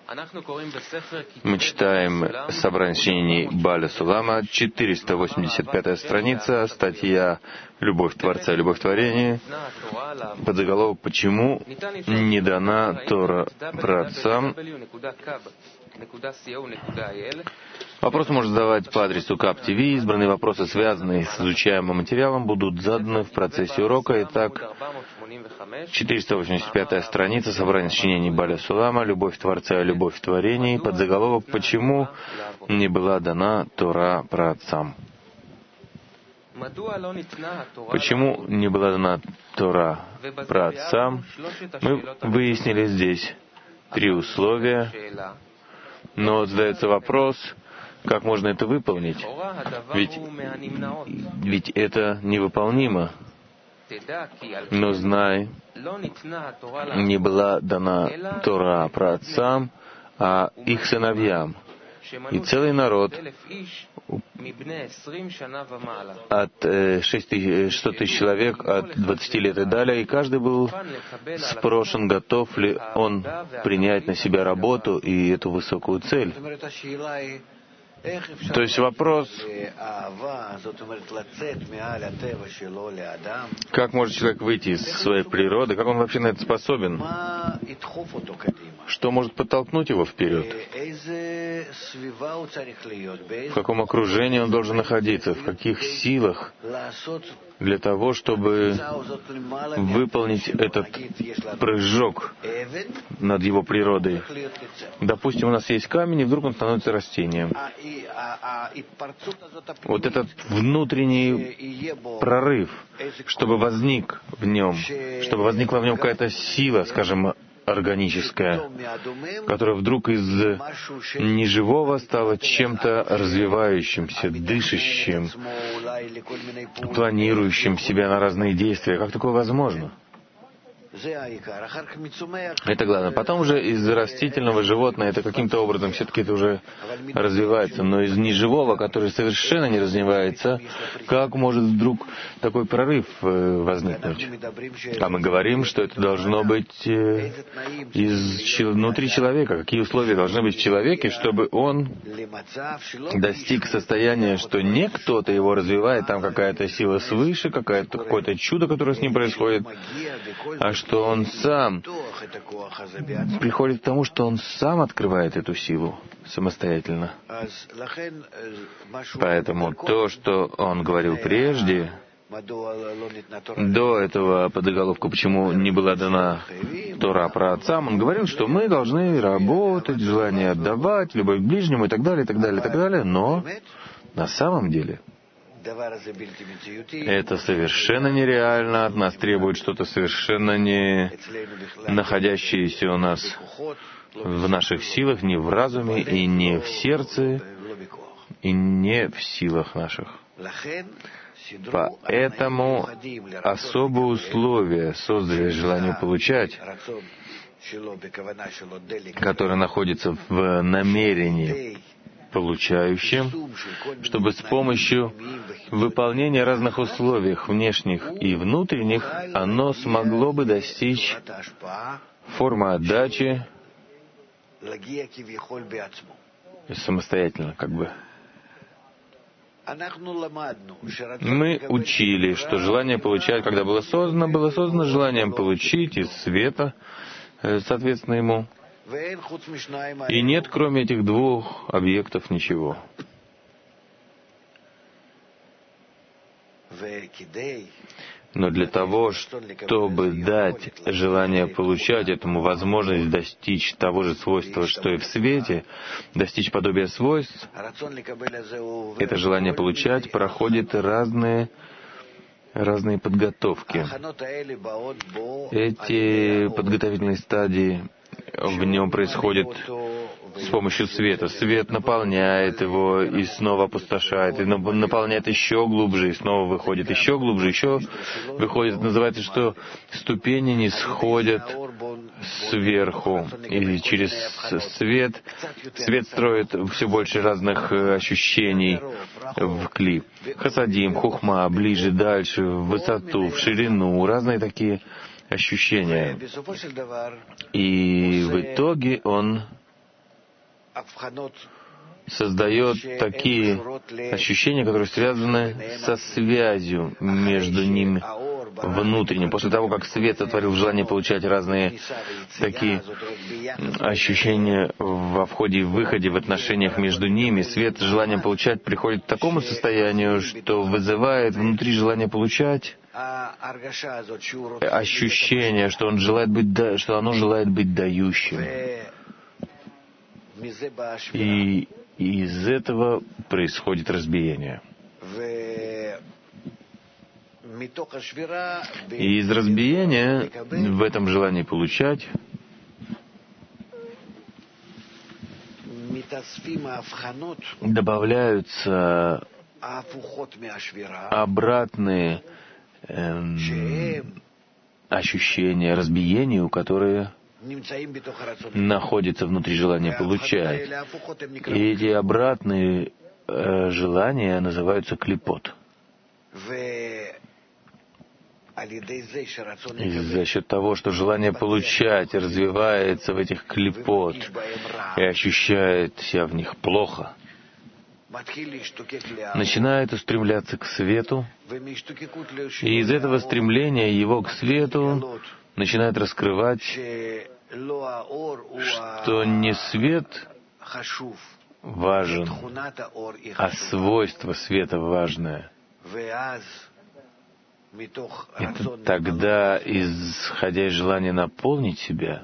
Мы читаем собрание сочинений Бааля Сулама, 485-я страница, статья «Любовь Творца, любовь творения», подзаголовок «Почему не дана Тора праотцам?». Вопросы можно задавать по адресу КАП-ТВ. Избранные вопросы, связанные с изучаемым материалом, будут заданы в процессе урока. Итак, 485-я страница, собрание сочинений Бааля Сулама, «Любовь Творца, любовь творений», подзаголовок «Почему не была дана Тора праотцам?». Почему не была дана Тора праотцам? Мы выяснили здесь 3 условия, но задается вопрос, как можно это выполнить? Ведь это невыполнимо. Но знай, не была дана Тора праотцам, а их сыновьям. И целый народ от 600 тысяч человек, от 20 лет и далее, и каждый был спрошен, готов ли он принять на себя работу и эту высокую цель. То есть вопрос, как может человек выйти из своей природы, как он вообще на это способен, что может подтолкнуть его вперед, в каком окружении он должен находиться, в каких силах для того, чтобы выполнить этот прыжок над его природой. Допустим, у нас есть камень, и вдруг он становится растением. Вот этот внутренний прорыв, чтобы возник в нем, чтобы возникла в нем какая-то сила, скажем, органическая, которая вдруг из неживого стала чем-то развивающимся, дышащим, планирующим себя на разные действия. Как такое возможно? Это главное. Потом уже из растительного животного это каким-то образом все-таки это уже развивается. Но из неживого, который совершенно не развивается, как может вдруг такой прорыв возникнуть? А мы говорим, что это должно быть внутри человека. Какие условия должны быть в человеке, чтобы он достиг состояния, что не кто-то его развивает, там какая-то сила свыше, какое-то чудо, которое с ним происходит, а что он сам приходит к тому, что он сам открывает эту силу самостоятельно. Поэтому то, что он говорил прежде, до этого подзаголовка, почему не была дана Тора праотцам, он говорил, что мы должны работать, желание отдавать, любовь к ближнему и так далее, и так далее, и так далее. Но на самом деле это совершенно нереально, от нас требует что-то совершенно не находящееся у нас в наших силах, не в разуме, и не в сердце, и не в силах наших. Поэтому особые условия создали желание получать, которое находится в намерении получающим, чтобы с помощью выполнения разных условий, внешних и внутренних, оно смогло бы достичь формы отдачи самостоятельно, как бы. Мы учили, что желание получать, когда было создано желанием получить из света, соответственно ему. И нет, кроме этих 2 объектов, ничего. Но для того, чтобы дать желание получать этому возможность достичь того же свойства, что и в свете, достичь подобия свойств, это желание получать проходит разные подготовки. Эти подготовительные стадии в нем происходят с помощью света. Свет наполняет его и снова опустошает, и наполняет еще глубже, и снова выходит еще глубже, еще выходит. Называется, что ступени не сходят сверху, и через свет строит все больше разных ощущений в кли. Хасадим, хухма, ближе, дальше, в высоту, в ширину, разные такие ощущения. И в итоге он создает такие ощущения, которые связаны со связью между ними внутренним. После того, как свет сотворил желание получать разные такие ощущения во входе и выходе, в отношениях между ними, свет желания получать приходит к такому состоянию, что вызывает внутри желание получать ощущение, что оно желает быть дающим. И из этого происходит разбиение. И из разбиения в этом желании получать добавляются обратные ощущения разбиению, которые находятся внутри желания получать. И эти обратные желания называются клипот. И за счет того, что желание получать развивается в этих клипот и ощущает себя в них плохо, начинает устремляться к свету, и из этого стремления его к свету начинает раскрывать, что не свет важен, а свойство света важное. И тогда, исходя из желания наполнить себя,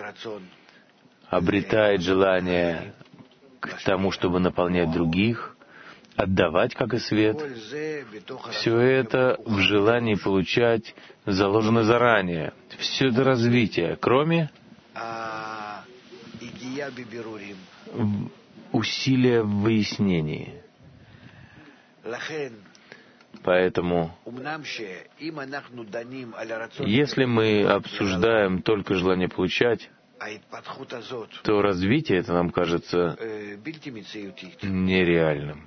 обретает желание к тому, чтобы наполнять других, отдавать, как и свет. Все это в желании получать заложено заранее. Все это развитие, кроме усилия в выяснении. Поэтому, если мы обсуждаем только желание получать, то развитие это нам кажется нереальным.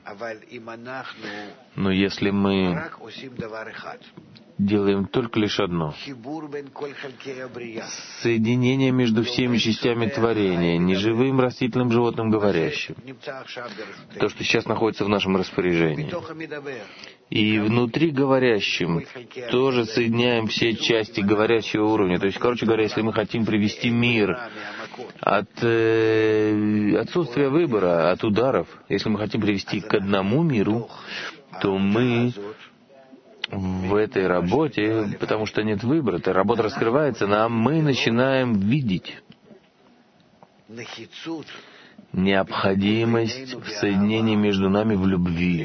Но если мы делаем только лишь одно — соединение между всеми частями творения, неживым, растительным, животным, говорящим, то, что сейчас находится в нашем распоряжении, и внутри говорящим тоже соединяем все части говорящего уровня. То есть, короче говоря, если мы хотим привести мир от отсутствия выбора, от ударов, если мы хотим привести к одному миру, то мы в этой работе, потому что нет выбора, эта работа раскрывается нам, мы начинаем видеть необходимость в соединении между нами в любви,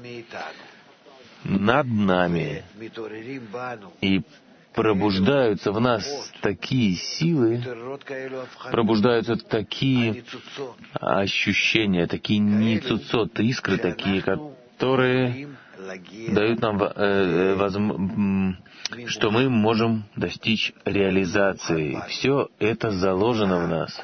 над нами, и пробуждаются в нас такие силы, пробуждаются такие ощущения, такие ницуцот, искры такие, которые дают нам, что мы можем достичь реализации. Все это заложено в нас.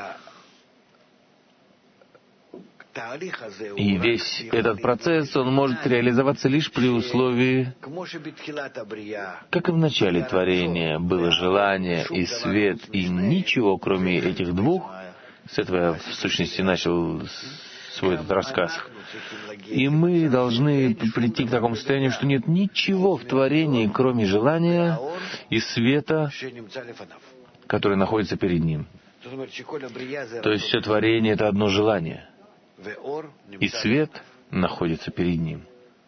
И весь этот процесс, он может реализоваться лишь при условии, как и в начале творения, было желание и свет, и ничего, кроме этих двух. С этого я, в сущности, начал свой этот рассказ. И мы должны прийти к такому состоянию, что нет ничего в творении, кроме желания и света, который находится перед ним. То есть все творение — это одно желание, и свет находится перед ним.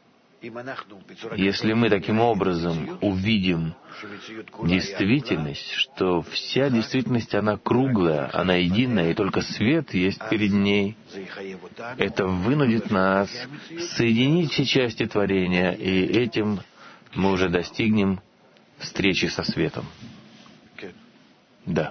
Если мы таким образом увидим действительность, что вся действительность, она круглая, она единая, и только свет есть перед ней, это вынудит нас соединить все части творения, и этим мы уже достигнем встречи со светом. Да.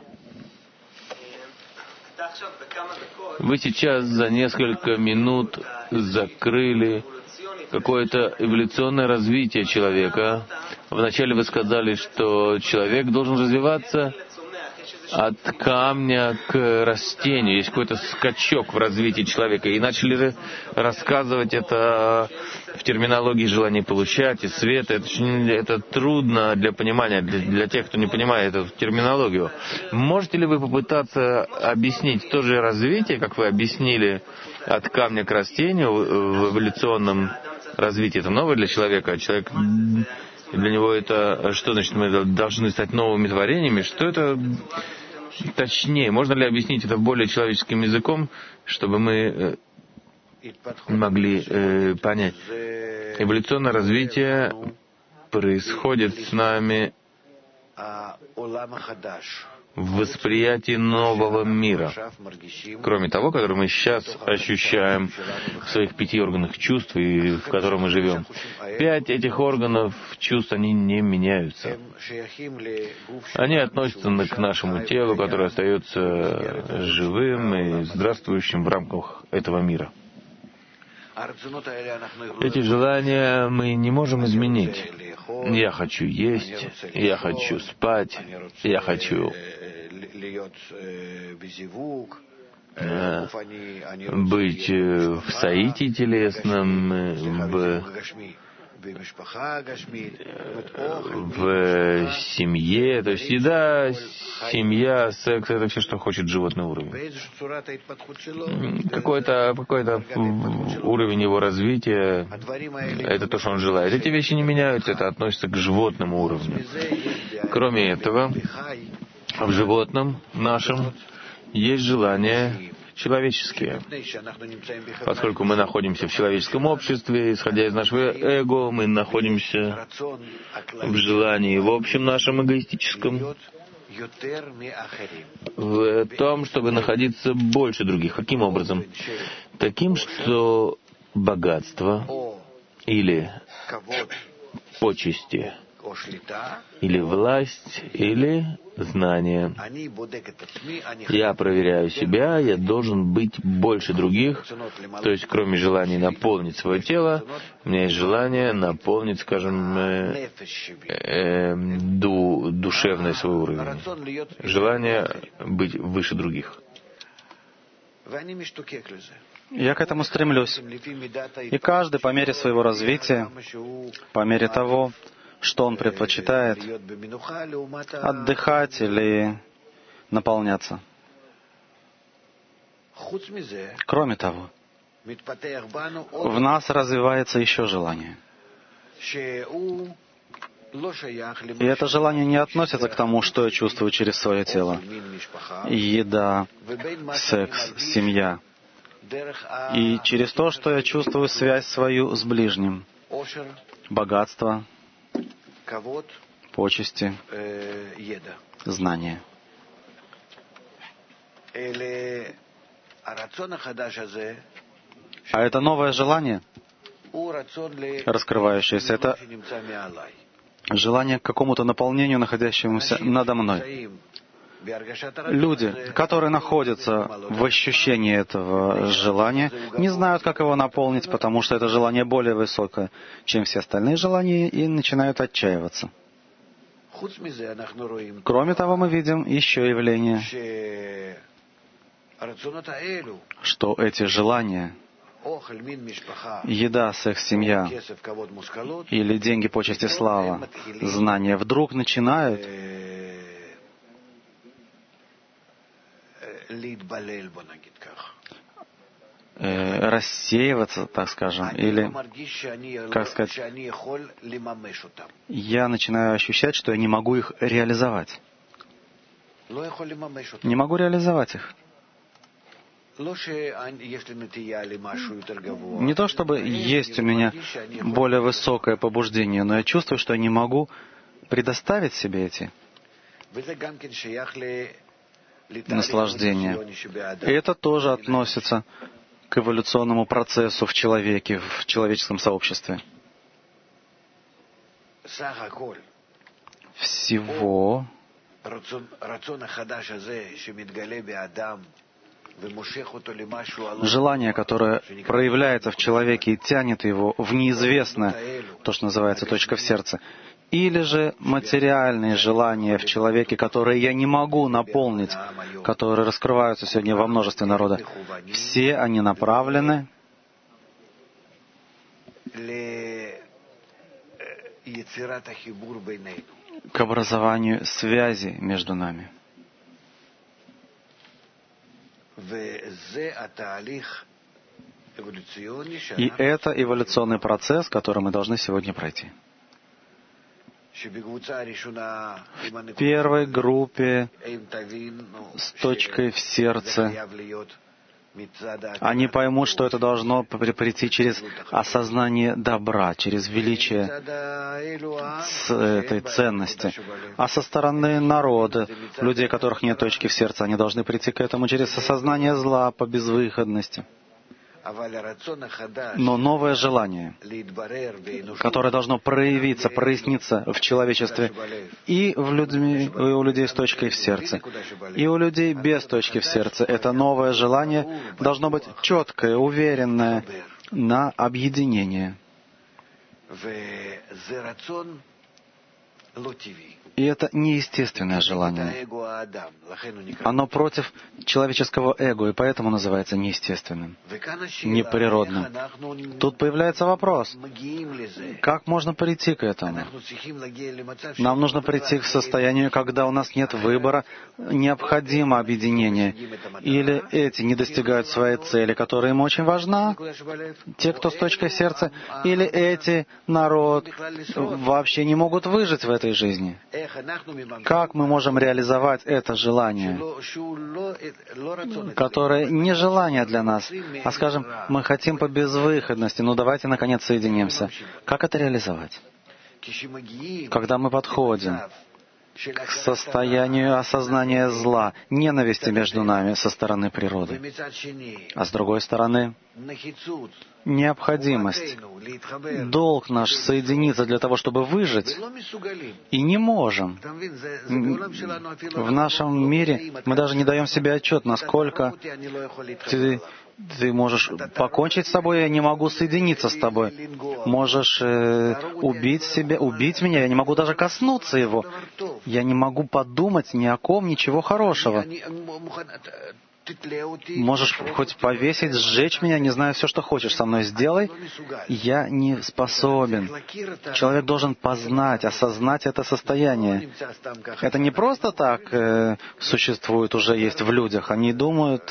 Вы сейчас за несколько минут закрыли какое-то эволюционное развитие человека. Вначале вы сказали, что человек должен развиваться от камня к растению. Есть какой-то скачок в развитии человека. И начали рассказывать это в терминологии желания получать и света. Это трудно для понимания, для тех, кто не понимает эту терминологию. Можете ли вы попытаться объяснить то же развитие, как вы объяснили от камня к растению в эволюционном развитии? Это новое для человека. Человек, для него это, что значит, мы должны стать новыми творениями? Что это точнее? Можно ли объяснить это более человеческим языком, чтобы мы могли понять? Эволюционное развитие происходит с нами в восприятии нового мира, кроме того, который мы сейчас ощущаем в своих 5 органах чувств, и в котором мы живем. 5 этих органов чувств, они не меняются. Они относятся к нашему телу, которое остается живым и здравствующим в рамках этого мира. Эти желания мы не можем изменить. Я хочу есть, я хочу спать, я хочу быть в соитии телесном, в семье. То есть еда, семья, секс — это все, что хочет животный уровень. Какой-то уровень его развития — это то, что он желает. Эти вещи не меняются, это относится к животному уровню. Кроме этого, в животном нашем есть желания человеческие. Поскольку мы находимся в человеческом обществе, исходя из нашего эго, мы находимся в желании в общем нашем эгоистическом, в том, чтобы находиться больше других. Каким образом? Таким, что богатство или почести, или власть, или знание. Я проверяю себя, я должен быть больше других, то есть кроме желания наполнить свое тело, у меня есть желание наполнить, скажем, душевный свой уровень. Желание быть выше других. Я к этому стремлюсь. И каждый по мере своего развития, по мере того, что он предпочитает, отдыхать или наполняться. Кроме того, в нас развивается еще желание. И это желание не относится к тому, что я чувствую через свое тело. Еда, секс, семья. И через то, что я чувствую связь свою с ближним. Богатство, почести, знания. А это новое желание, раскрывающееся, это желание к какому-то наполнению, находящемуся надо мной. Люди, которые находятся в ощущении этого желания, не знают, как его наполнить, потому что это желание более высокое, чем все остальные желания, и начинают отчаиваться. Кроме того, мы видим еще явление, что эти желания, еда, секс, семья, или деньги, почести, слава, знания, вдруг начинают рассеиваться, так скажем, или, как сказать, я начинаю ощущать, что я не могу их реализовать. Не могу реализовать их. Не то чтобы есть у меня более высокое побуждение, но я чувствую, что я не могу предоставить себе эти наслаждения. И это тоже относится к эволюционному процессу в человеке, в человеческом сообществе. Всего желание, которое проявляется в человеке и тянет его в неизвестное, то, что называется точка в сердце, или же материальные желания в человеке, которые я не могу наполнить, которые раскрываются сегодня во множестве народа, все они направлены к образованию связи между нами. И это эволюционный процесс, который мы должны сегодня пройти. В первой группе с точкой в сердце они поймут, что это должно прийти через осознание добра, через величие этой ценности. А со стороны народа, людей, у которых нет точки в сердце, они должны прийти к этому через осознание зла по безвыходности. Но новое желание, которое должно проявиться, проясниться в человечестве и у людей с точкой в сердце, и у людей без точки в сердце, это новое желание должно быть четкое, уверенное на объединение. И это неестественное желание. Оно против человеческого эго, и поэтому называется неестественным, неприродным. Тут появляется вопрос, как можно прийти к этому? Нам нужно прийти к состоянию, когда у нас нет выбора, необходимо объединение. Или эти не достигают своей цели, которая им очень важна, те, кто с точкой сердца, или эти, народ, вообще не могут выжить в этой жизни. Как мы можем реализовать это желание, которое не желание для нас, а, скажем, мы хотим по безвыходности, ну давайте наконец соединимся. Как это реализовать? Когда мы подходим к состоянию осознания зла, ненависти между нами со стороны природы, а с другой стороны, необходимость, долг наш соединиться для того, чтобы выжить, и не можем. В нашем мире мы даже не даем себе отчет, насколько ты можешь покончить с собой, я не могу соединиться с тобой. Можешь убить себя, убить меня, я не могу даже коснуться его. Я не могу подумать ни о ком, ничего хорошего. Можешь хоть повесить, сжечь меня, не знаю, все, что хочешь со мной сделай. Я не способен. Человек должен познать, осознать это состояние. Это не просто так существует, уже есть в людях. Они думают,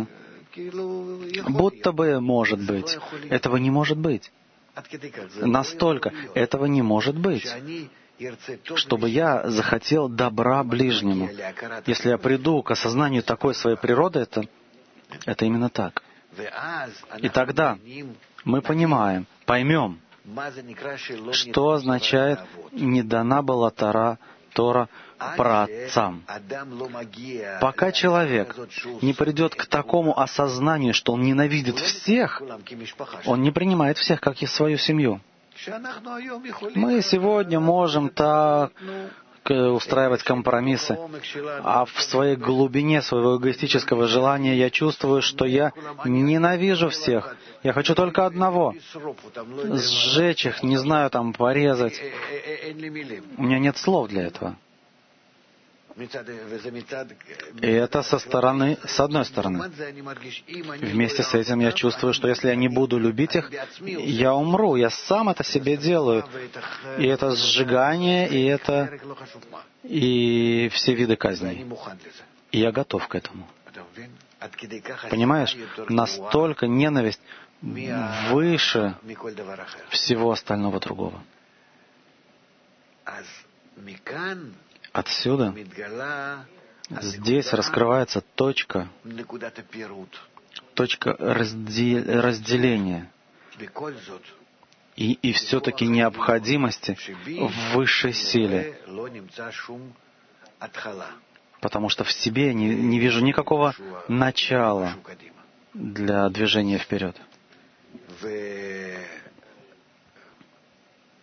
будто бы может быть. Этого не может быть. Настолько. Этого не может быть. Чтобы я захотел добра ближнему. Если я приду к осознанию такой своей природы, это именно так. И тогда мы поймем, что означает «не дана была Тора праотцам». Пока человек не придет к такому осознанию, что он ненавидит всех, он не принимает всех как и свою семью. Мы сегодня можем так устраивать компромиссы, а в своей глубине своего эгоистического желания я чувствую, что я ненавижу всех. Я хочу только одного — сжечь их, не знаю, порезать. У меня нет слов для этого. И это с одной стороны. Вместе с этим я чувствую, что если я не буду любить их, я умру, я сам это себе делаю. И это сжигание, и все виды казней. И я готов к этому. Понимаешь? Настолько ненависть выше всего остального другого. Отсюда здесь раскрывается точка разделения и все-таки необходимости в высшей силе. Потому что в себе я не вижу никакого начала для движения вперед.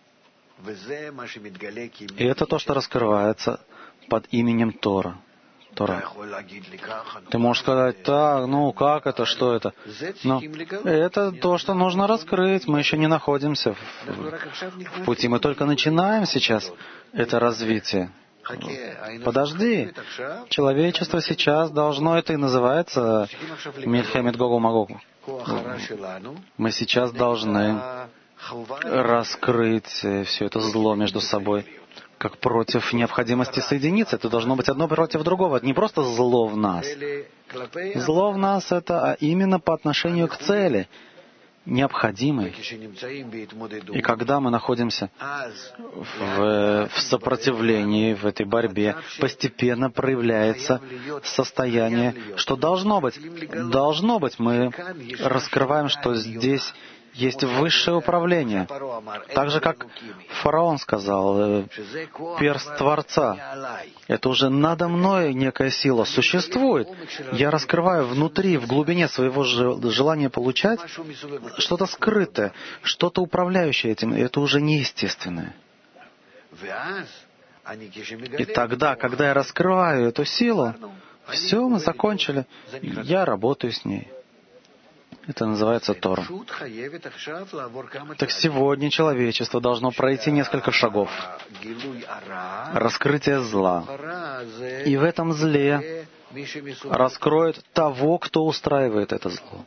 И это то, что раскрывается под именем Тора. Тора. Ты можешь сказать, так, ну как это, что это? Но это то, что нужно раскрыть. Мы еще не находимся в пути. Мы только начинаем сейчас это развитие. Подожди. Человечество сейчас должно, это и называется Мильхемет Гогу Магогу. Мы сейчас должны раскрыть все это зло между собой, как против необходимости соединиться. Это должно быть одно против другого. Это не просто зло в нас. Зло в нас — это именно по отношению к цели, необходимой. И когда мы находимся в сопротивлении, в этой борьбе, постепенно проявляется состояние, что должно быть. Должно быть. Мы раскрываем, что здесь есть высшее управление. Так же, как фараон сказал, перст Творца. Это уже надо мной некая сила существует. Я раскрываю внутри, в глубине своего желания получать что-то скрытое, что-то управляющее этим. И это уже неестественное. И тогда, когда я раскрываю эту силу, все, мы закончили. Я работаю с ней. Это называется Тора. Так сегодня человечество должно пройти несколько шагов. Раскрытие зла. И в этом зле раскроет того, кто устраивает это зло.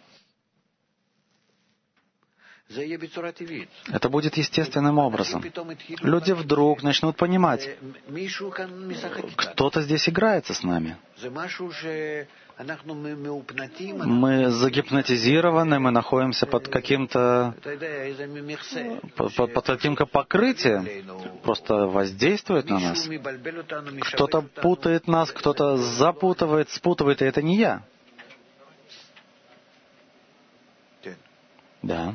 Это будет естественным образом. Люди вдруг начнут понимать, кто-то здесь играется с нами. Мы загипнотизированы, мы находимся под каким-то покрытием, просто воздействует на нас. Кто-то путает нас, кто-то запутывает, спутывает, и это не я. Да.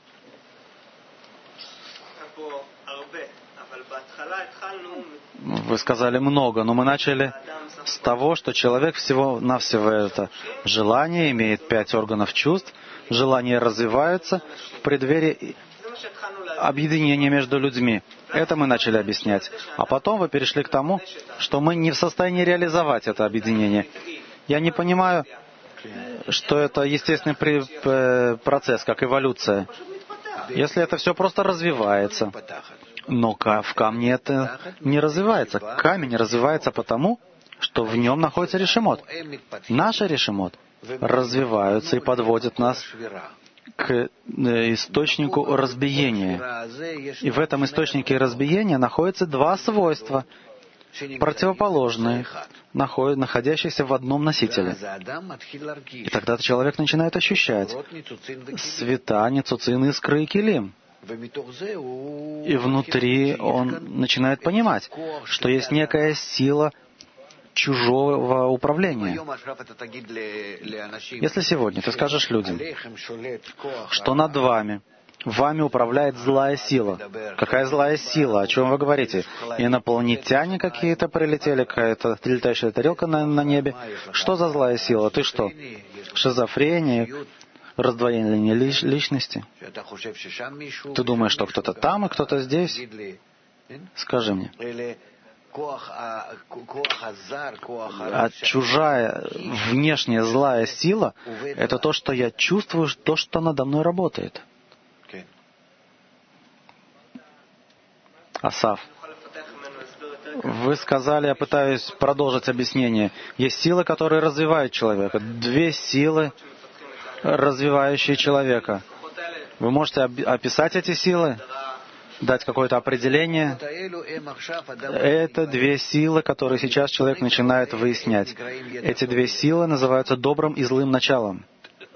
Вы сказали много, но мы начали с того, что человек всего-навсего это желание, имеет 5 органов чувств, желания развиваются в преддверии объединения между людьми. Это мы начали объяснять. А потом вы перешли к тому, что мы не в состоянии реализовать это объединение. Я не понимаю, что это естественный процесс, как эволюция. Если это все просто развивается. Но в камне это не развивается. Камень развивается потому, что в нем находится решемот. Наши решемот развиваются и подводят нас к источнику разбиения. И в этом источнике разбиения находятся 2 свойства, противоположные, находящиеся в одном носителе. И тогда человек начинает ощущать света, ницуцин, искры и килим. И внутри он начинает понимать, что есть некая сила чужого управления. Если сегодня ты скажешь людям, что над вами управляет злая сила. Какая злая сила? О чем вы говорите? Инопланетяне какие-то прилетели, какая-то летающая тарелка на небе. Что за злая сила? Ты что? Шизофрения? Раздвоение личности? Ты думаешь, что кто-то там и кто-то здесь? Скажи мне. А чужая, внешняя злая сила — это то, что я чувствую, то, что надо мной работает. Асав, вы сказали, я пытаюсь продолжить объяснение. Есть силы, которые развивают человека. 2 силы, развивающие человека. Вы можете описать эти силы? Дать какое-то определение? Это 2 силы, которые сейчас человек начинает выяснять. Эти 2 силы называются добрым и злым началом.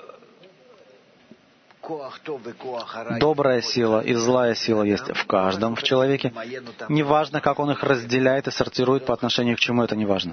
Добрая сила и злая сила есть в каждом в человеке. Неважно, как он их разделяет и сортирует по отношению к чему, это не важно.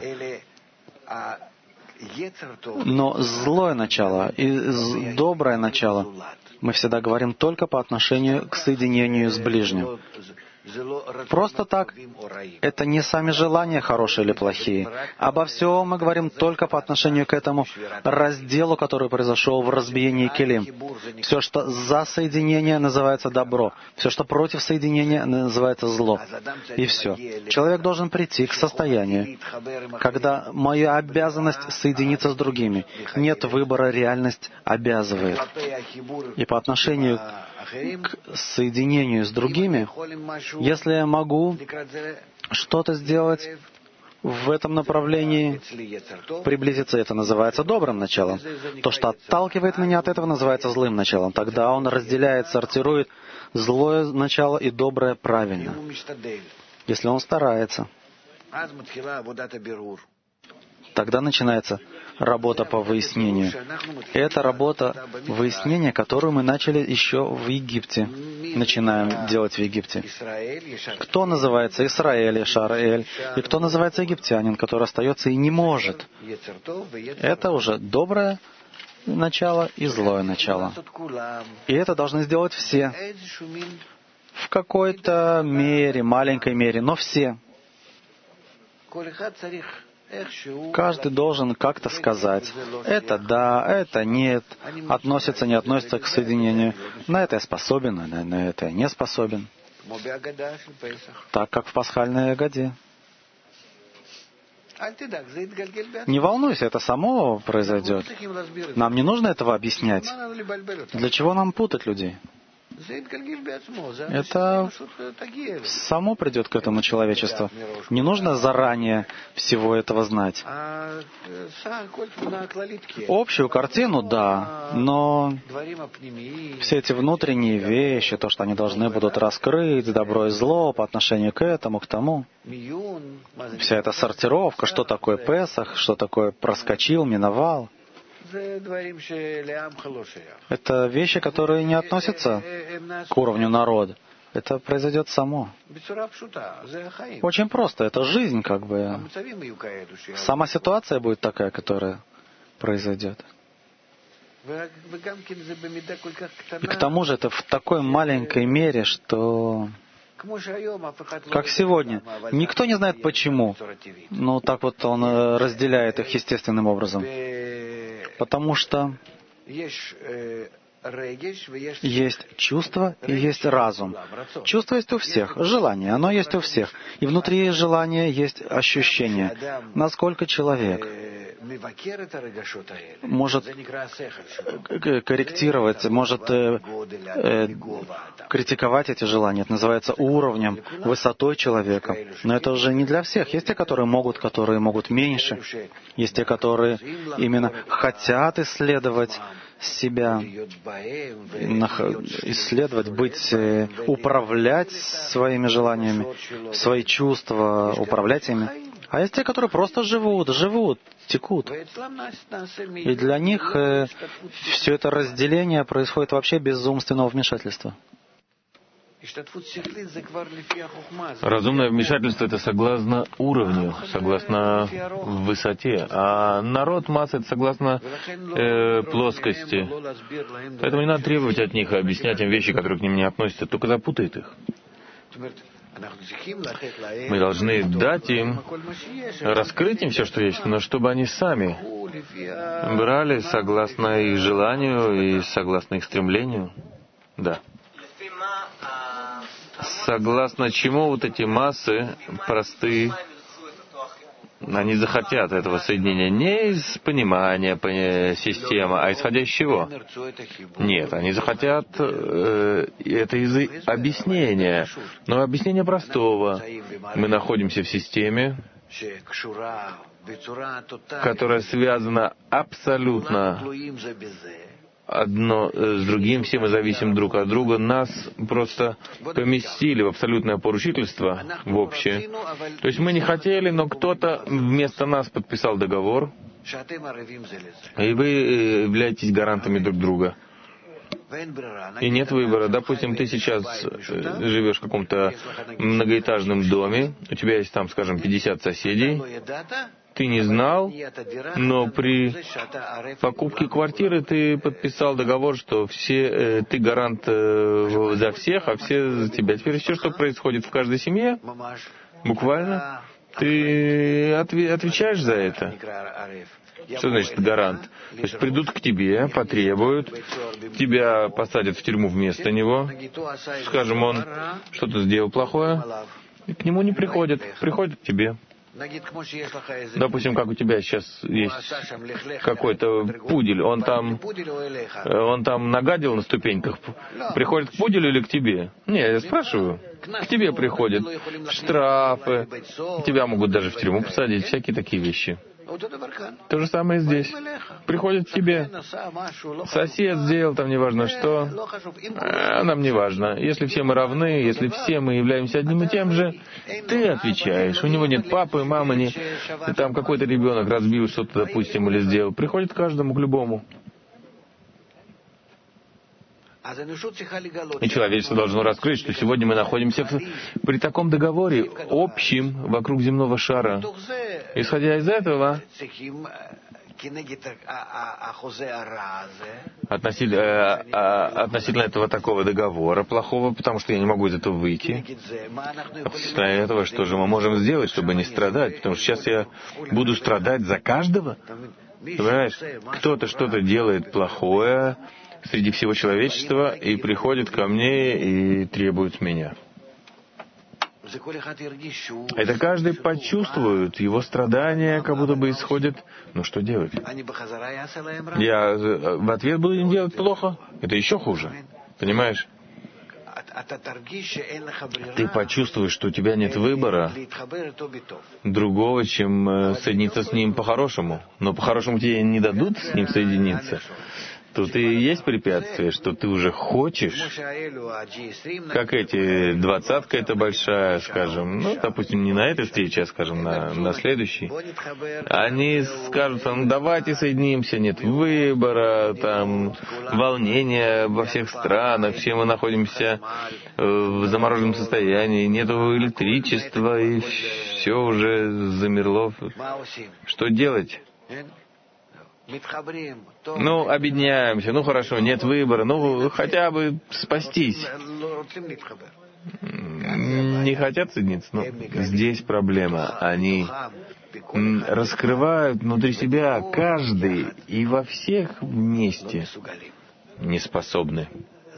Но злое начало и доброе начало мы всегда говорим только по отношению к соединению с ближним. Просто так. Это не сами желания, хорошие или плохие. Обо всем мы говорим только по отношению к этому разделу, который произошел в разбиении келим. Все, что за соединение, называется добро. Все, что против соединения, называется зло. И все. Человек должен прийти к состоянию, когда моя обязанность соединиться с другими. Нет выбора, реальность обязывает. И по отношению к соединению с другими, если я могу что-то сделать в этом направлении, приблизиться, это называется добрым началом. То, что отталкивает меня от этого, называется злым началом. Тогда он разделяет, сортирует злое начало и доброе правильно. Если он старается, тогда начинается работа по выяснению. Это работа выяснения, которую мы начали еще в Египте. Начинаем делать в Египте. Кто называется Исраэль, Шар-Эль, и кто называется египтянин, который остается и не может. Это уже доброе начало и злое начало. И это должны сделать все. В какой-то мере, маленькой мере, но все. Каждый должен как-то сказать, это да, это нет, относится, не относится к соединению. На это я способен, а на это я не способен. Так, как в пасхальной Агаде. Не волнуйся, это само произойдет. Нам не нужно этого объяснять. Для чего нам путать людей? Это само придет к этому человечеству. Не нужно заранее всего этого знать. Общую картину, да, но все эти внутренние вещи, то, что они должны будут раскрыть, добро и зло по отношению к этому, к тому, вся эта сортировка, что такое Песах, что такое проскочил, миновал, это вещи, которые не относятся к уровню народа. Это произойдет само. Очень просто. Это жизнь, как бы. Сама ситуация будет такая, которая произойдет. И к тому же это в такой маленькой мере, что... Как сегодня. Никто не знает почему. Но так вот он разделяет их естественным образом. Потому что есть чувство и есть разум. Чувство есть у всех, желание, оно есть у всех. И внутри желания есть ощущение. Насколько человек может корректировать, может критиковать эти желания. Это называется уровнем, высотой человека. Но это уже не для всех. Есть те, которые могут меньше. Есть те, которые именно хотят исследовать себя, исследовать, управлять своими желаниями, свои чувства, управлять ими. А есть те, которые просто живут, текут. И для них все это разделение происходит вообще без умственного вмешательства. Разумное вмешательство — это согласно уровню, согласно высоте, а народ, масса — это согласно плоскости. Поэтому не надо требовать от них и объяснять им вещи, которые к ним не относятся, только запутает их. Мы должны дать им, раскрыть им все, что есть, но чтобы они сами брали согласно их желанию и согласно их стремлению. Да. Согласно чему вот эти массы простые, они захотят этого соединения не из понимания системы, а исходя из чего? Нет, они захотят это из объяснения, но объяснение простого. Мы находимся в системе, которая связана абсолютно одно с другим, все мы зависим друг от друга, нас просто поместили в абсолютное поручительство, в общее. То есть мы не хотели, но кто-то вместо нас подписал договор, и вы являетесь гарантами друг друга. И нет выбора. Допустим, ты сейчас живешь в каком-то многоэтажном доме, у тебя есть там, скажем, 50 соседей, Ты не знал, но при покупке квартиры ты подписал договор, что ты гарант за всех, а все за тебя. Теперь все, что происходит в каждой семье, буквально, ты отвечаешь за это. Что значит гарант? То есть придут к тебе, потребуют, тебя посадят в тюрьму вместо него, скажем, он что-то сделал плохое, и к нему не приходят, приходят к тебе. Допустим, как у тебя сейчас есть какой-то пудель, он там нагадил на ступеньках. Приходит к пуделю или к тебе? Не, я спрашиваю. К тебе приходят штрафы, тебя могут даже в тюрьму посадить, всякие такие вещи. То же самое здесь. Приходит к тебе. Сосед сделал там неважно что. Нам не важно. Если все мы равны, если все мы являемся одним и тем же, ты отвечаешь. У него нет папы, мамы, там какой-то ребенок разбил что-то, допустим, или сделал. Приходит к каждому, к любому. И человечество должно раскрыть, что сегодня мы находимся при таком договоре общем вокруг земного шара. Исходя из этого, относительно этого такого договора плохого, потому что я не могу из этого выйти, относительно этого, что же мы можем сделать, чтобы не страдать? Потому что сейчас я буду страдать за каждого. Понимаешь? Кто-то что-то делает плохое среди всего человечества и приходит ко мне и требует меня. Это каждый почувствует, его страдания как будто бы исходят. Ну что делать? Я в ответ буду им делать плохо? Это еще хуже. Понимаешь? Ты почувствуешь, что у тебя нет выбора другого, чем соединиться с ним по-хорошему. Но по-хорошему тебе не дадут с ним соединиться. Тут и есть препятствие, что ты уже хочешь, как эти 20-ка, это большая, скажем, ну, допустим, не на этой встрече, а, скажем, на следующей. Они скажут, давайте соединимся, нет выбора, там, волнения во всех странах, все мы находимся в замороженном состоянии, нет электричества, и все уже замерло. Что делать? Ну, объединяемся, ну хорошо, нет выбора, ну хотя бы спастись. Не хотят соединиться, но здесь проблема. Они раскрывают внутри себя каждый и во всех вместе не способны.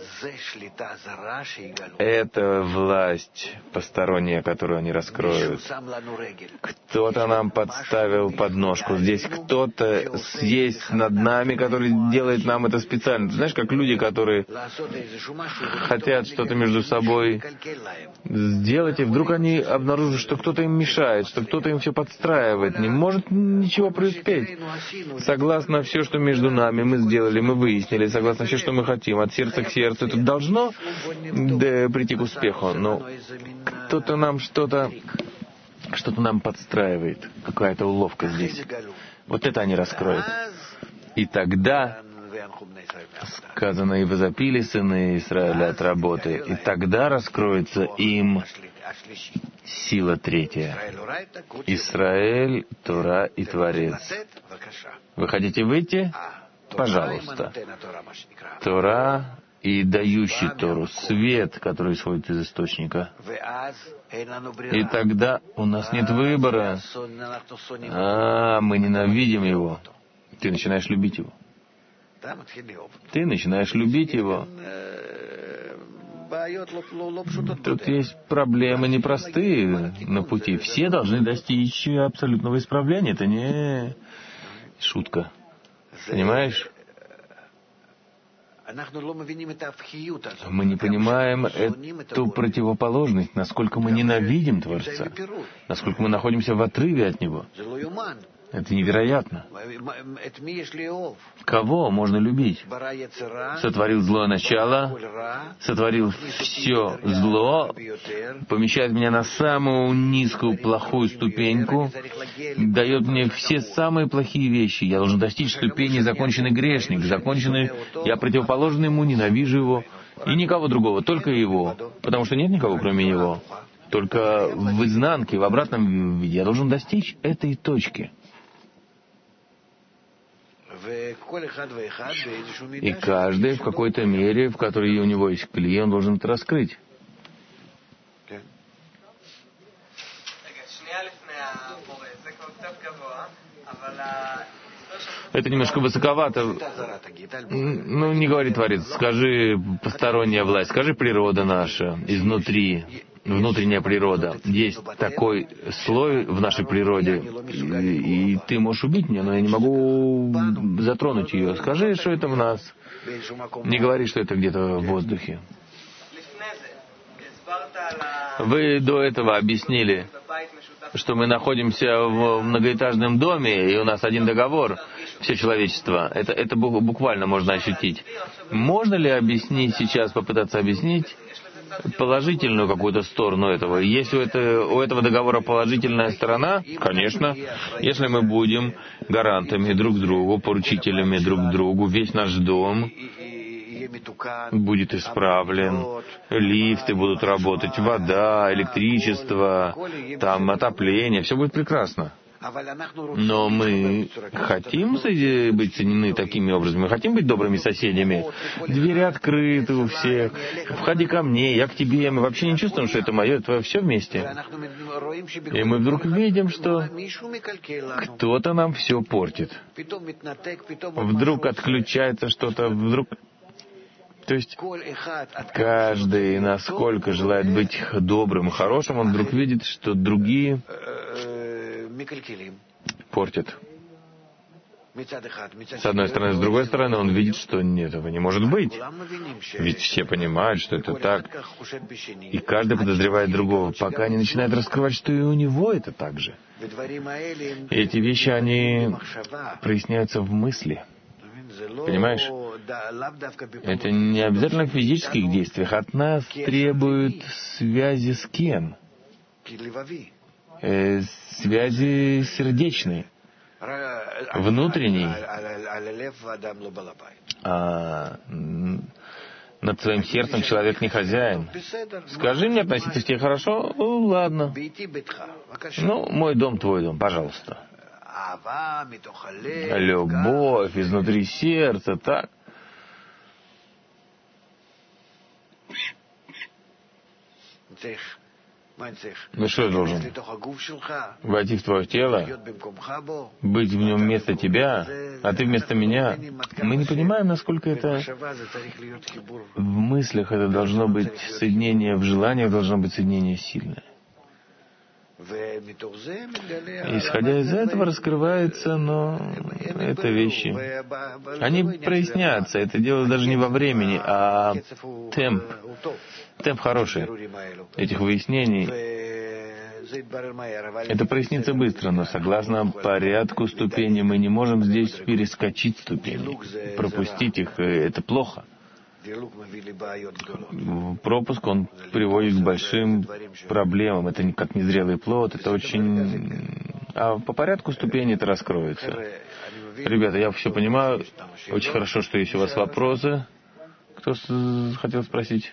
Это власть посторонняя, которую они раскроют. Кто-то нам подставил подножку. Здесь кто-то есть над нами, который делает нам это специально. Ты знаешь, как люди, которые хотят что-то между собой сделать, и вдруг они обнаружат, что кто-то им мешает, что кто-то им все подстраивает. Не может ничего преуспеть. Согласно все, что между нами мы сделали, мы выяснили, согласно все, что мы хотим, от сердца к сердцу, это должно прийти к успеху, но кто-то нам что-то нам подстраивает, какая-то уловка здесь. Вот это они раскроют. И тогда сказано, и возопили сыны Израиля от работы, и тогда раскроется им сила третья. Израиль, Тора и Творец. Вы хотите выйти? Пожалуйста. Тора и дающий Тору, свет, который исходит из источника. И тогда у нас нет выбора. Мы ненавидим его. Ты начинаешь любить его. Ты начинаешь любить его. Тут есть проблемы непростые на пути. Все должны достичь абсолютного исправления. Это не шутка. Понимаешь? Мы не понимаем эту противоположность, насколько мы ненавидим Творца, насколько мы находимся в отрыве от Него. Это невероятно. Кого можно любить? Сотворил злое начало, сотворил все зло, помещает меня на самую низкую, плохую ступеньку, дает мне все самые плохие вещи. Я должен достичь ступени законченный грешник, законченный, я противоположный ему, ненавижу его, и никого другого, только его, потому что нет никого, кроме него. Только в изнанке, в обратном виде я должен достичь этой точки. И каждый в какой-то мере, в которой у него есть клей, он должен это раскрыть. Это немножко высоковато. Ну, не говори Творец, скажи посторонняя власть, скажи природа наша, изнутри, внутренняя природа. Есть такой слой в нашей природе, и ты можешь убить меня, но я не могу затронуть ее. Скажи, что это в нас. Не говори, что это где-то в воздухе. Вы до этого объяснили, что мы находимся в многоэтажном доме, и у нас один договор, все человечество. Это буквально можно ощутить. Можно ли объяснить сейчас, попытаться объяснить положительную какую-то сторону этого? Есть у этого договора положительная сторона? Конечно. Если мы будем гарантами друг другу, поручителями друг другу, весь наш дом будет исправлен, лифты будут работать, вода, электричество, там отопление, все будет прекрасно. Но мы хотим быть соединены такими образами, мы хотим быть добрыми соседями. Двери открыты у всех. Входи ко мне, я к тебе. Мы вообще не чувствуем, что это мое, твое, все вместе. И мы вдруг видим, что кто-то нам все портит. Вдруг отключается что-то, вдруг... То есть каждый, насколько желает быть добрым и хорошим, он вдруг видит, что другие портят. С одной стороны, с другой стороны, он видит, что нет, этого не может быть. Ведь все понимают, что это так. И каждый подозревает другого, пока не начинает раскрывать, что и у него это так же. И эти вещи, они проясняются в мысли. Понимаешь? Это не обязательно в физических действиях. От нас требуют связи с кем? Связи сердечной, внутренней. Над своим сердцем человек не хозяин. Скажи мне, относиться к тебе хорошо? Ну, ладно. Ну, мой дом, твой дом, пожалуйста. Любовь изнутри сердца, так? Ну что я должен? Войти в твое тело, быть в нем вместо тебя, а ты вместо меня. Мы не понимаем, насколько это в мыслях это должно быть соединение, в желаниях должно быть соединение сильное. Исходя из этого раскрывается, но это вещи. Они проясняются. Это дело даже не во времени, а темп. Темп хороший этих выяснений. Это прояснится быстро, но согласно порядку ступеней мы не можем здесь перескочить ступени, пропустить их. Это плохо. Пропуск, он приводит к большим проблемам. Это как незрелый плод, это очень... А по порядку ступеней это раскроется. Ребята, я все понимаю. Очень хорошо, что есть у вас вопросы. Кто хотел спросить?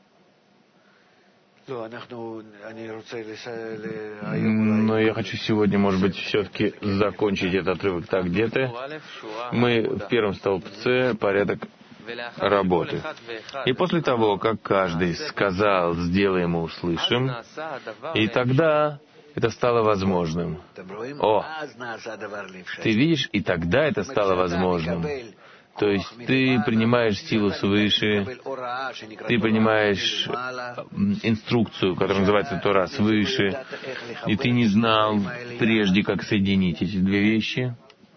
Но я хочу сегодня, может быть, все-таки закончить этот отрывок так где-то. Мы в первом столбце порядок работы. И после того, как каждый сказал, сделаем и услышим, и тогда это стало возможным. О, ты видишь, и тогда это стало возможным. То есть ты принимаешь силу свыше, ты принимаешь инструкцию, которая называется Тора, свыше, и ты не знал прежде, как соединить эти две вещи.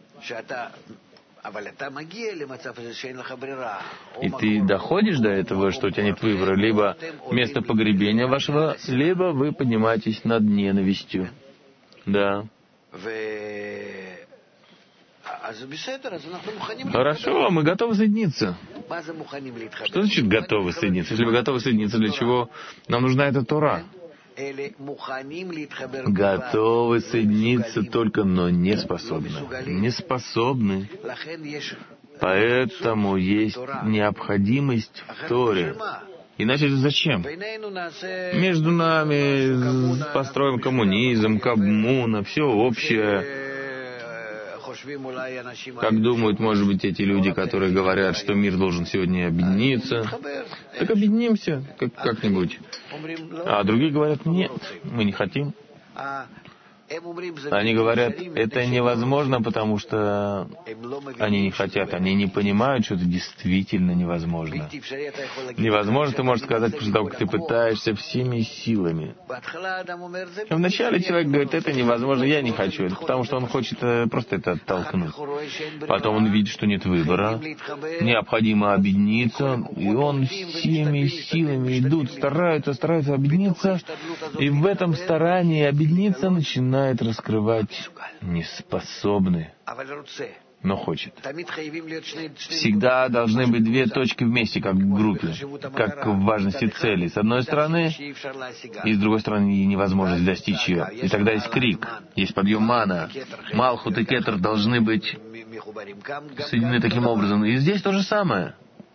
И ты доходишь до этого, что у тебя нет выбора, либо место погребения вашего, либо вы поднимаетесь над ненавистью. Да. Хорошо, мы готовы соединиться. Что значит готовы соединиться? Если вы готовы соединиться, для чего нам нужна эта Тора? Готовы соединиться только, но не способны. Не способны. Поэтому есть необходимость в Торе. Иначе зачем? Между нами построим коммунизм, коммуна, все общее. Как думают, может быть, эти люди, которые говорят, что мир должен сегодня объединиться, так объединимся как-нибудь. А другие говорят, нет, мы не хотим. Они говорят, это невозможно, потому что они не хотят, они не понимают, что это действительно невозможно. Невозможно, ты можешь сказать, после того, как ты пытаешься всеми силами. Вначале человек говорит, это невозможно, я не хочу, это потому что он хочет просто это оттолкнуть. Потом он видит, что нет выбора, необходимо объединиться, и он всеми силами идут, стараются объединиться, и в этом старании объединиться начинает раскрывать неспособный, но хочет. Всегда должны быть две точки вместе, как в группе, как в важности цели. С одной стороны, и с другой стороны невозможность достичь ее. И тогда есть крик, есть подъем мана. Малхут и Кетер должны быть соединены таким образом. И здесь то же самое.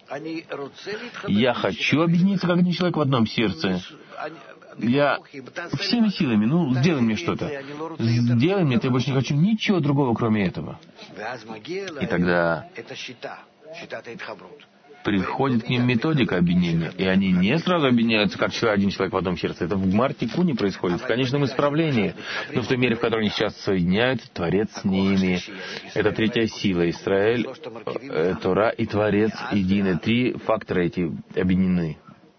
Я хочу объединиться как один человек в одном сердце. Я всеми силами, сделай мне что-то. Сделай мне, я больше не хочу ничего другого, кроме этого. И тогда приходит к ним методика объединения, и они не сразу объединяются, как один человек в одном сердце. Это в Гмар-Тикуне происходит, в конечном исправлении. Но в той мере, в которой они сейчас соединяются, Творец с ними. Это третья сила. Исраэль, Тора и Творец едины. Три фактора эти объединены.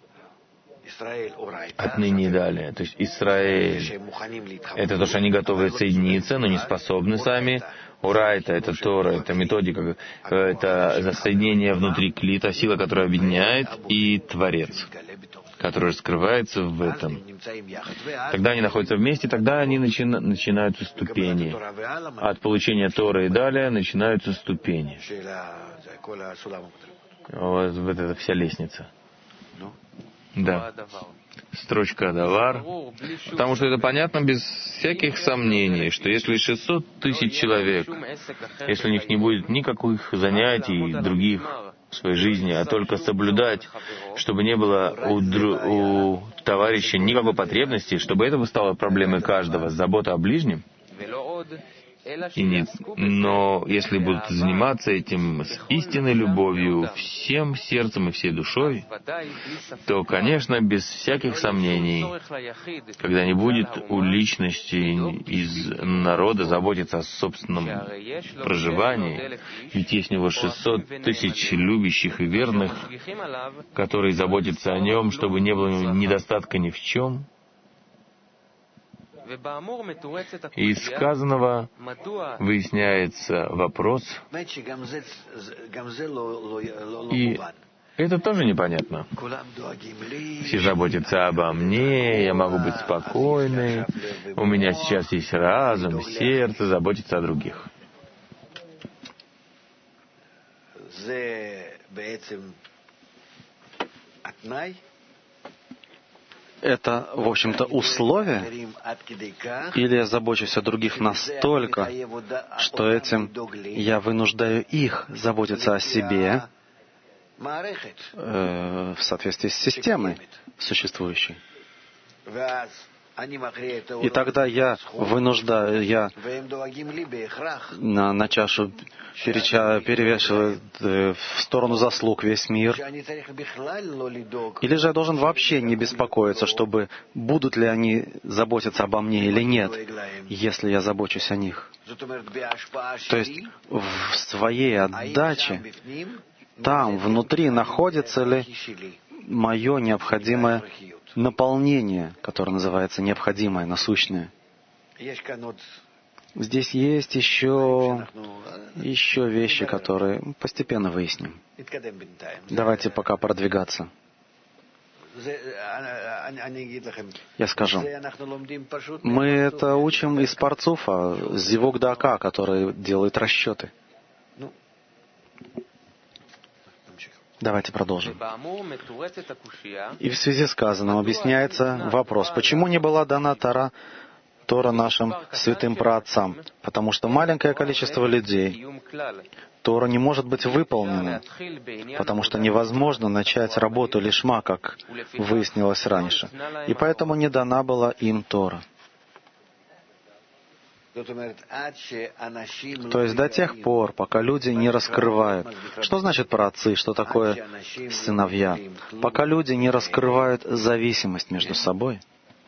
Отныне и далее. То есть Израиль — это то, что они готовы соединиться, но не способны сами. Урайта — это Тора, это методика, это соединение внутри клита, сила, которая объединяет, и Творец, который раскрывается в этом. Тогда они находятся вместе, тогда они начинаются ступени. От получения Торы и далее начинаются ступени. Вот это вся лестница. Да. Строчка Адавар. Потому что это понятно без всяких сомнений, что если 600 тысяч человек, если у них не будет никаких занятий других в своей жизни, а только соблюдать, чтобы не было у товарища никакой потребности, чтобы это стало проблемой каждого, забота о ближнем, но если будут заниматься этим с истинной любовью, всем сердцем и всей душой, то, конечно, без всяких сомнений, когда не будет у личности из народа заботиться о собственном проживании, ведь есть у него 600 тысяч любящих и верных, которые заботятся о нем, чтобы не было недостатка ни в чем. И из сказанного выясняется вопрос, и это тоже непонятно. Все заботятся обо мне, я могу быть спокойной, у меня сейчас есть разум, сердце, заботиться о других. Это, в общем-то, условие? Или я забочусь о других настолько, что этим я вынуждаю их заботиться о себе в соответствии с системой существующей? И тогда я вынуждаю, на чашу перевешиваю в сторону заслуг весь мир. Или же я должен вообще не беспокоиться, чтобы будут ли они заботиться обо мне или нет, если я забочусь о них. То есть в своей отдаче там, внутри, находится ли мое необходимое наполнение, которое называется необходимое, насущное. Здесь есть еще вещи, которые постепенно выясним. Давайте пока продвигаться. Я скажу. Мы это учим из Парцуфа, Зивук Дака, который делает расчеты. Давайте продолжим. И в связи с сказанным объясняется вопрос, почему не была дана Тора нашим святым праотцам? Потому что маленькое количество людей. Тора не может быть выполнена, потому что невозможно начать работу лишма, как выяснилось раньше. И поэтому не дана была им Тора. То есть до тех пор, пока люди не раскрывают. Что значит праотцы? Что такое сыновья? Пока люди не раскрывают зависимость между собой,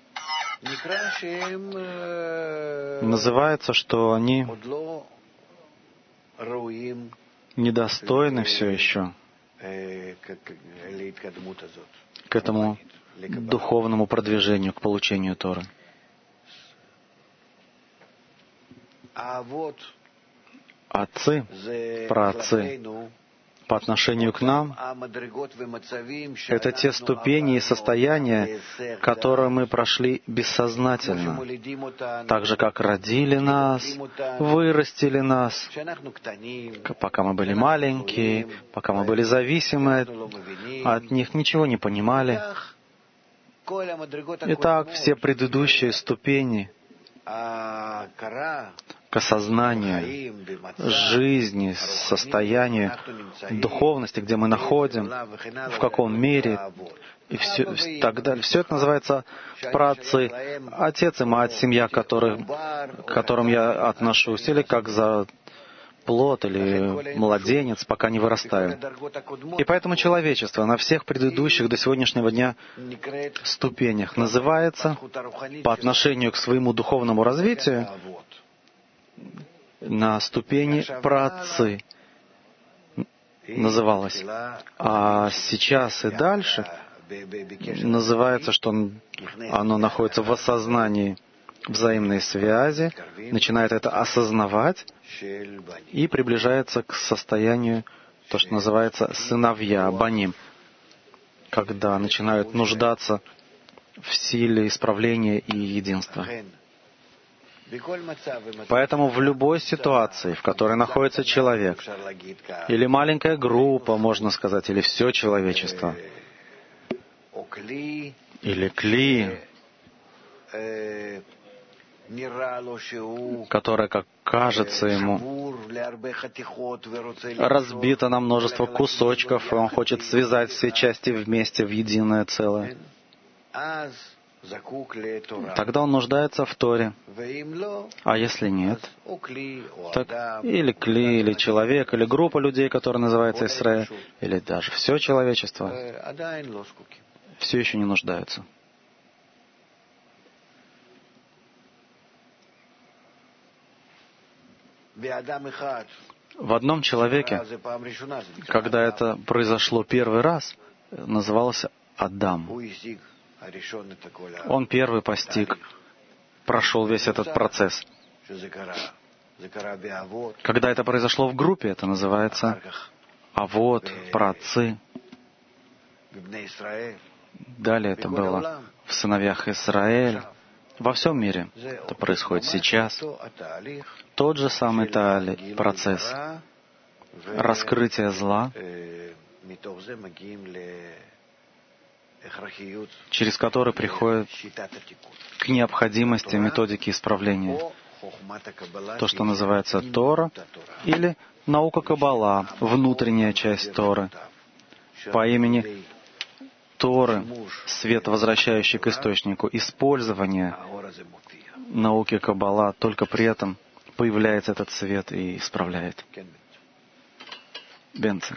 называется, что они недостойны все еще к этому духовному продвижению, к получению Торы. Отцы, праотцы, по отношению к нам, это те ступени и состояния, которые мы прошли бессознательно, так же, как родили нас, вырастили нас, пока мы были маленькие, пока мы были зависимы от них, ничего не понимали. Итак, все предыдущие ступени к осознанию жизни, состоянию духовности, где мы находим, в каком мире, и так далее. Все это называется праотцы, отец и мать, семья, к которым я отношусь, или как за плод или младенец, пока не вырастаю. И поэтому человечество на всех предыдущих до сегодняшнего дня ступенях называется по отношению к своему духовному развитию на ступени праотцы называлось. А сейчас и дальше называется, что оно находится в осознании взаимной связи, начинает это осознавать и приближается к состоянию, то, что называется сыновья, баним, когда начинают нуждаться в силе исправления и единства. Поэтому в любой ситуации, в которой находится человек, или маленькая группа, можно сказать, или все человечество, или кли, которое, как кажется ему, разбито на множество кусочков, и он хочет связать все части вместе в единое целое, тогда он нуждается в Торе. А если нет, так или кли, или человек, или группа людей, которая называется Исраэль, или даже все человечество, все еще не нуждаются. В одном человеке, когда это произошло первый раз, назывался Адам. Он первый постиг, прошел весь этот процесс. Когда это произошло в группе, это называется авот, праотцы. Далее это было в сыновьях Израиля. Во всем мире это происходит сейчас. Тот же самый процесс раскрытия зла, через который приходит к необходимости методики исправления. То, что называется Тора, или наука Каббала, внутренняя часть Торы, по имени Торы, свет, возвращающий к источнику, использование науки Каббала, только при этом появляется этот свет и исправляет. Бенци.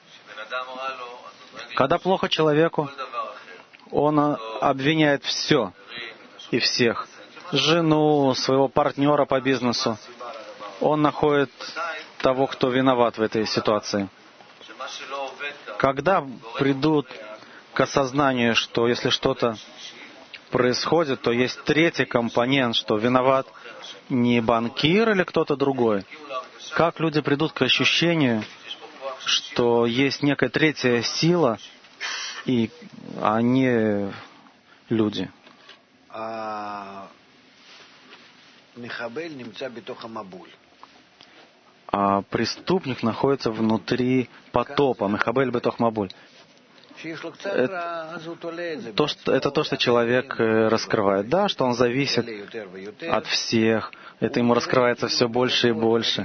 Когда плохо человеку, он обвиняет все и всех. Жену, своего партнера по бизнесу. Он находит того, кто виноват в этой ситуации. Когда придут к осознанию, что если что-то происходит, то есть третий компонент, что виноват не банкир или кто-то другой. Как люди придут к ощущению, что есть некая третья сила, а не люди. А преступник находится внутри потопа. Мехабель бетох мабуль. Это то, что человек раскрывает. Да, что он зависит от всех. Это ему раскрывается все больше и больше.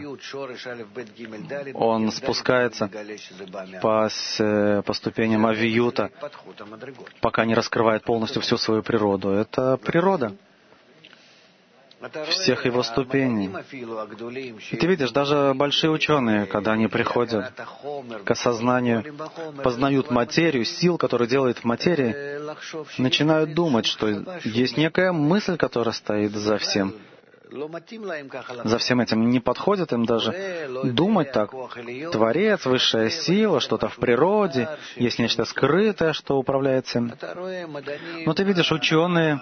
Он спускается по ступеням авиюта, пока не раскрывает полностью всю свою природу. Это природа. всех его ступеней. И ты видишь, даже большие ученые, когда они приходят к осознанию, познают материю, сил, которые делают в материи, начинают думать, что есть некая мысль, которая стоит за всем. За всем этим не подходит им даже думать так. Творец, высшая сила, что-то в природе, есть нечто скрытое, что управляет всем. Но ты видишь, ученые,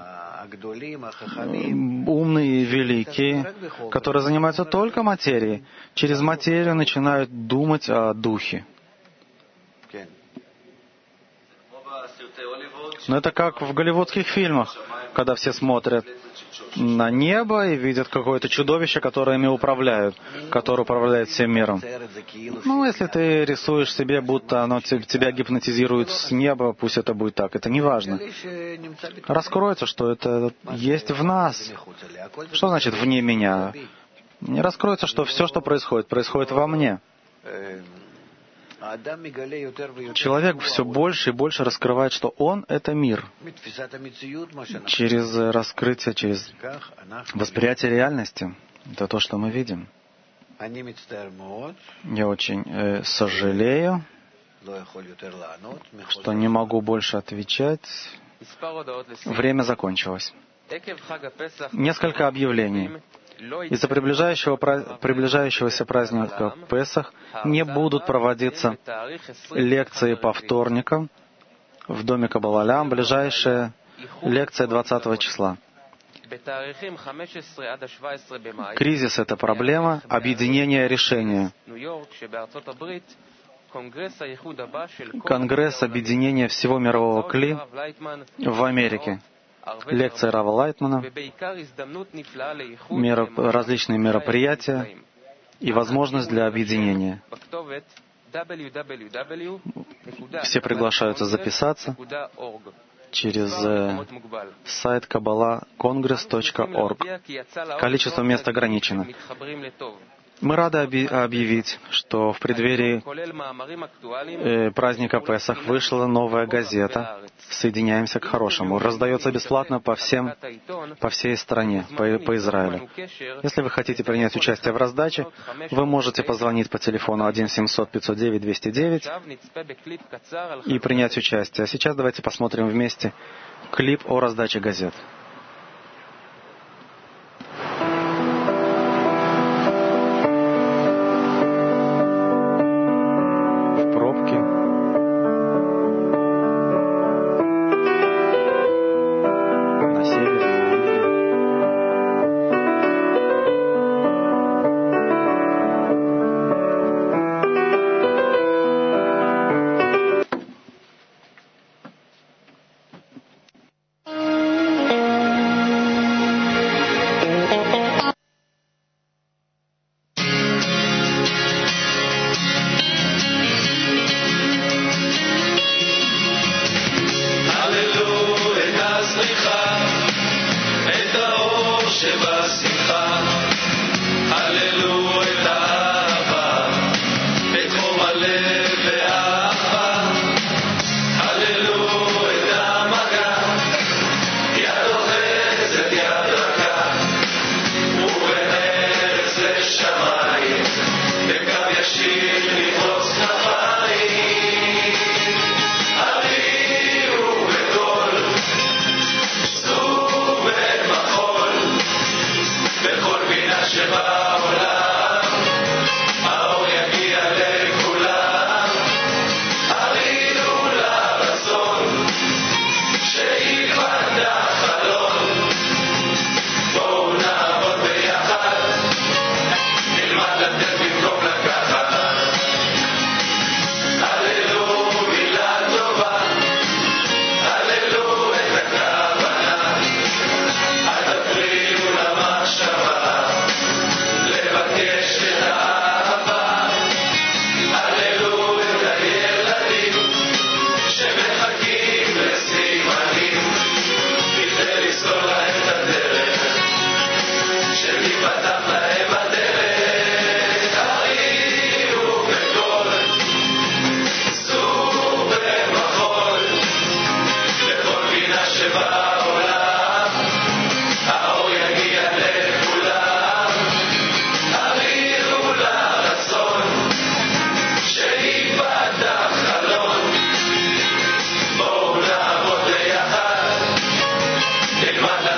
умные и великие, которые занимаются только материей, через материю начинают думать о духе. Но это как в голливудских фильмах, когда все смотрят на небо и видят какое-то чудовище, которое ими управляет, которое управляет всем миром. Ну, если ты рисуешь себе, будто оно тебя гипнотизирует с неба, пусть это будет так, это не важно. Раскроется, что это есть в нас. Что значит «вне меня»? Раскроется, что все, что происходит, происходит во мне. Человек все больше и больше раскрывает, что он — это мир. Через раскрытие, через восприятие реальности. Это то, что мы видим. Я очень сожалею, что не могу больше отвечать. Время закончилось. Несколько объявлений. Из-за приближающегося праздника Песах не будут проводиться лекции по вторникам в доме Каббала-Олям. Ближайшая лекция 20 числа. Кризис — это проблема, объединение — решение. Конгресс объединения всего мирового Кли в Америке. Лекция Рава Лайтмана, различные мероприятия и возможность для объединения. Все приглашаются записаться через сайт kabbalahcongress.org. Количество мест ограничено. Мы рады объявить, что в преддверии праздника Песах вышла новая газета «Соединяемся к хорошему». Раздается бесплатно по всей стране, по Израилю. Если вы хотите принять участие в раздаче, вы можете позвонить по телефону 1-700-509-209 и принять участие. А сейчас давайте посмотрим вместе клип о раздаче газет.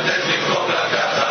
במקום לקחת